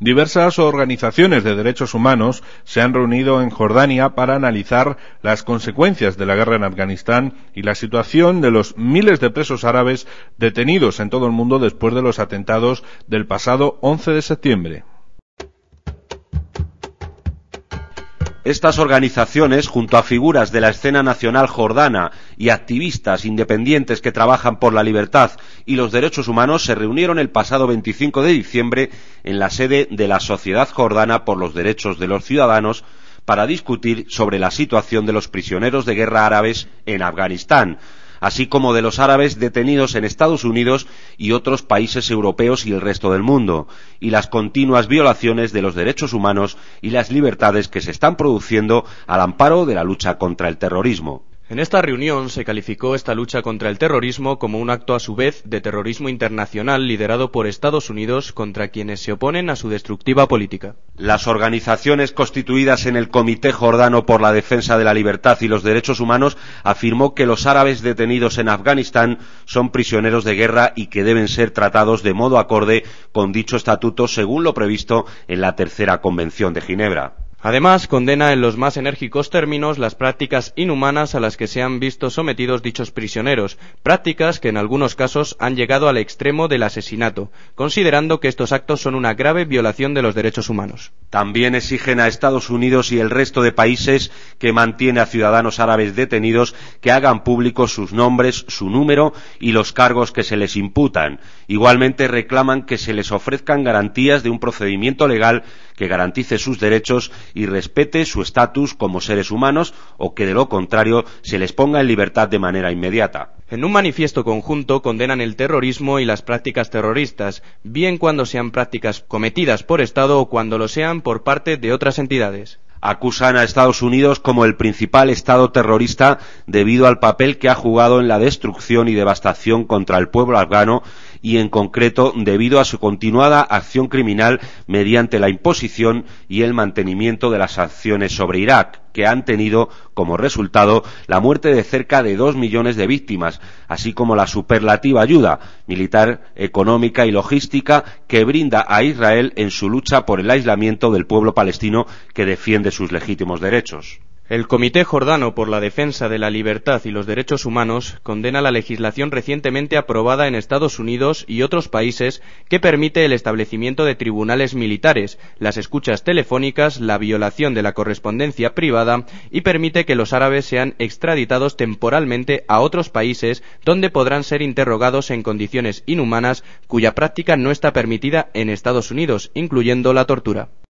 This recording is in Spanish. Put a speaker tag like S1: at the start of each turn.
S1: Diversas organizaciones de derechos humanos se han reunido en Jordania para analizar las consecuencias de la guerra en Afganistán y la situación de los miles de presos árabes detenidos en todo el mundo después de los atentados del pasado 11 de septiembre.
S2: Estas organizaciones, junto a figuras de la escena nacional jordana y activistas independientes que trabajan por la libertad y los derechos humanos, se reunieron el pasado 25 de diciembre en la sede de la Sociedad Jordana por los Derechos de los Ciudadanos para discutir sobre la situación de los prisioneros de guerra árabes en Afganistán, así como de los árabes detenidos en Estados Unidos y otros países europeos y el resto del mundo, y las continuas violaciones de los derechos humanos y las libertades que se están produciendo al amparo de la lucha contra el terrorismo.
S3: En esta reunión se calificó esta lucha contra el terrorismo como un acto a su vez de terrorismo internacional liderado por Estados Unidos contra quienes se oponen a su destructiva política.
S2: Las organizaciones constituidas en el Comité Jordano por la Defensa de la Libertad y los Derechos Humanos afirmó que los árabes detenidos en Afganistán son prisioneros de guerra y que deben ser tratados de modo acorde con dicho estatuto según lo previsto en la Tercera Convención de Ginebra.
S3: Además, condena en los más enérgicos términos las prácticas inhumanas a las que se han visto sometidos dichos prisioneros, prácticas que en algunos casos han llegado al extremo del asesinato, considerando que estos actos son una grave violación de los derechos humanos.
S2: También exigen a Estados Unidos y el resto de países que mantiene a ciudadanos árabes detenidos que hagan públicos sus nombres, su número y los cargos que se les imputan. Igualmente reclaman que se les ofrezcan garantías de un procedimiento legal que garantice sus derechos y respete su estatus como seres humanos, o que de lo contrario se les ponga en libertad de manera inmediata.
S3: En un manifiesto conjunto condenan el terrorismo y las prácticas terroristas, bien cuando sean prácticas cometidas por Estado o cuando lo sean por parte de otras entidades.
S2: Acusan a Estados Unidos como el principal Estado terrorista debido al papel que ha jugado en la destrucción y devastación contra el pueblo afgano y, en concreto, debido a su continuada acción criminal mediante la imposición y el mantenimiento de las sanciones sobre Irak, que han tenido como resultado la muerte de cerca de 2 millones de víctimas, así como la superlativa ayuda militar, económica y logística que brinda a Israel en su lucha por el aislamiento del pueblo palestino que defiende sus legítimos derechos.
S3: El Comité Jordano por la Defensa de la Libertad y los Derechos Humanos condena la legislación recientemente aprobada en Estados Unidos y otros países que permite el establecimiento de tribunales militares, las escuchas telefónicas, la violación de la correspondencia privada y permite que los árabes sean extraditados temporalmente a otros países donde podrán ser interrogados en condiciones inhumanas cuya práctica no está permitida en Estados Unidos, incluyendo la tortura.